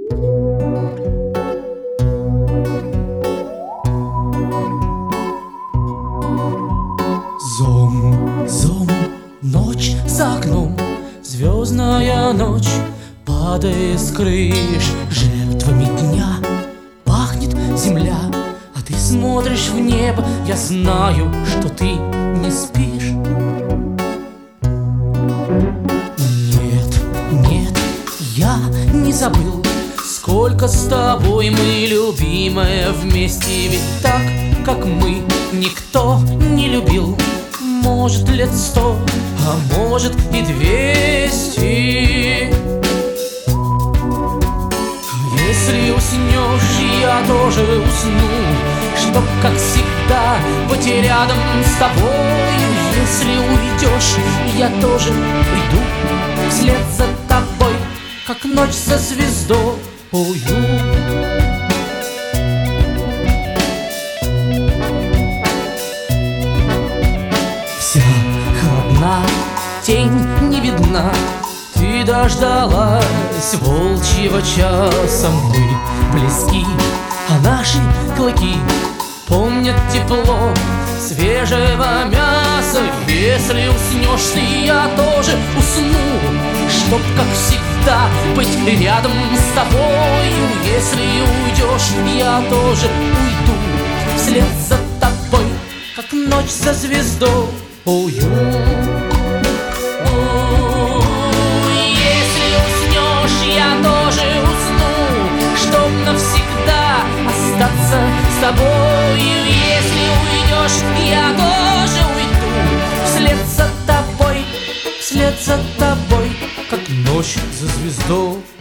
Зом, зом, ночь за окном, звездная ночь, падает с крыш жертвами дня. Пахнет земля, а ты смотришь в небо. Я знаю, что ты не спишь. Нет, нет, я не забыл, сколько с тобой мы, любимая, вместе. Ведь так, как мы, никто не любил. Может, лет 100, а может и 200. Если уснешь, я тоже усну, чтоб, как всегда, быть рядом с тобой. Если уйдешь, я тоже уйду вслед за тобой, как ночь за звездою. Вся холодна, тень не видна. Ты дождалась волчьего часа. Мы близки, а наши клыки помнят тепло свежего мяса. Если уснешь, я тоже усну, чтоб, как всегда, быть рядом с тобою. Если уйдешь, я тоже уйду вслед за тобой, как ночь за звездою. Если уснешь, я тоже усну, чтоб навсегда остаться с тобою. Если уйдешь, я тоже уйду вслед за тобой, как ночь за звездой.